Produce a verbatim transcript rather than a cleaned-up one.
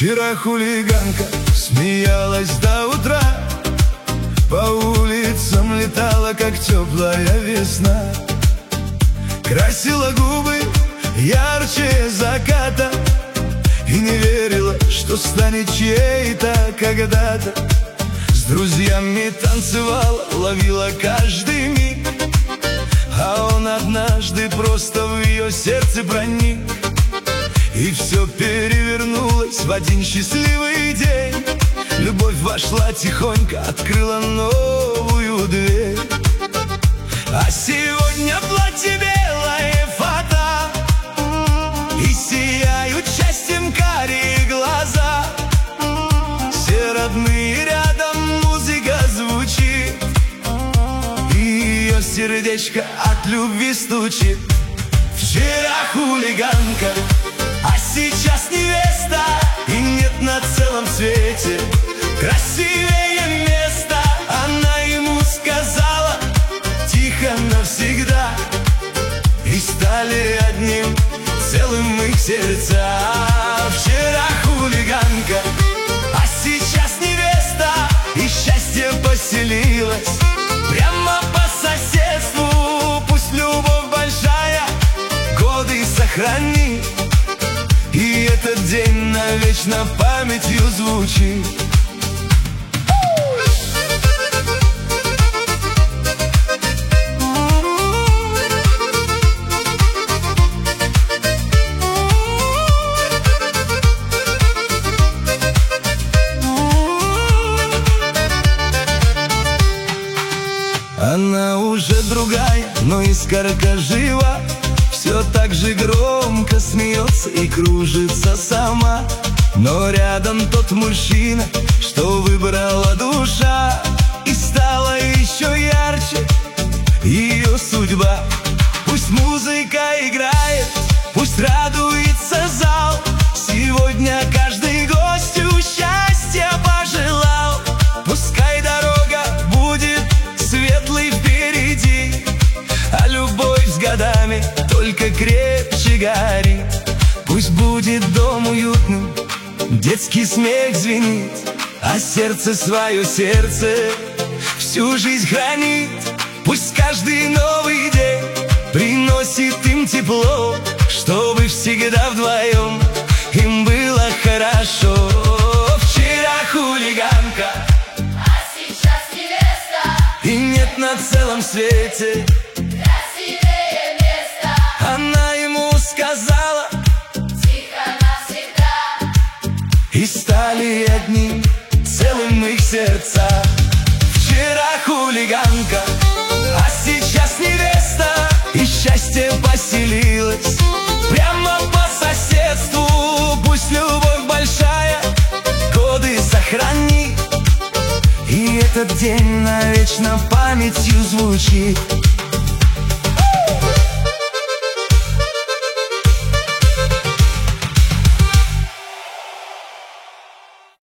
Вчера хулиганка смеялась до утра, по улицам летала, как теплая весна. Красила губы ярче заката и не верила, что станет чьей-то когда-то. С друзьями танцевала, ловила каждый миг, а он однажды просто в ее сердце проник. И все перевернулось в один счастливый день. Любовь вошла тихонько, открыла новую дверь. А сегодня платье белое фата, и сияют счастьем карие глаза. Все родные рядом, музыка звучит, и ее сердечко от любви стучит. Вчера хулиганка, а сейчас невеста, и нет на целом свете красивее места. Она ему сказала тихо навсегда, и стали одним целым их сердца. Вчера хулиганка, а сейчас невеста, и счастье поселилось прямо по соседству. Пусть любовь большая годы сохранит, и этот день навечно памятью звучит. Она уже другая, но искорка жива, все так же громко смеется и кружится сама. Но рядом тот мужчина, что выбрала душа, и стала еще ярче ее судьба. Пусть музыка играет, пусть радуется зал, сегодня каждый гостю счастья пожелал. Пускай дорога будет светлой впереди, а любовь с годами только крепче горит. Пусть будет дом уютным, детский смех звенит, а сердце свое сердце всю жизнь хранит. Пусть каждый новый день приносит им тепло, чтобы всегда вдвоем им было хорошо. Вчера хулиганка, а сейчас невеста, и нет на целом свете красивее места. Она ему сказала Тихо навсегда, и стали одним целым их сердца. Вчера хулиганка, а сейчас невеста, и счастье поселилось прямо по соседству. Пусть любовь большая годы сохранит, и этот день навечно памятью звучит.